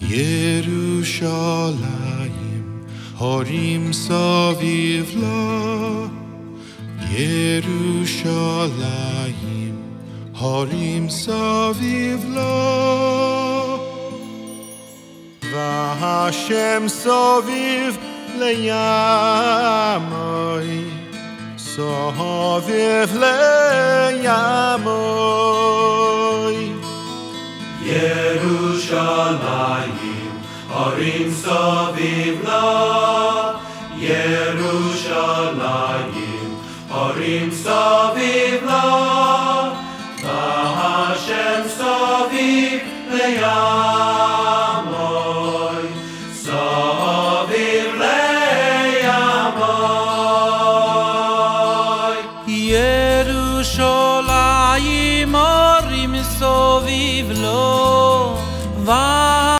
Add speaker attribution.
Speaker 1: ירושלים, הרים סביב לה. ירושלים, הרים סביב לה. והשם סביב לימי, סביב לימי.
Speaker 2: ירושלים, הרים סביב לה. ירושלים, הרים סביב